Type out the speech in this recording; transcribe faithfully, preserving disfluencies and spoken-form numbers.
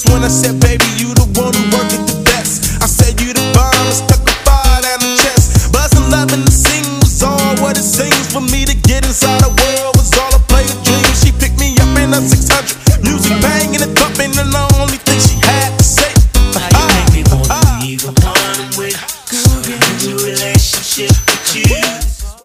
That's when I said, baby, you the one who work it the best. I said you the bomb, I stuck a fire down the chest. Buzzing, loving to sing was all what it seems. For me to get inside the world was all a play a dream. She picked me up in a six hundred, music banging and thumping, and the only thing she had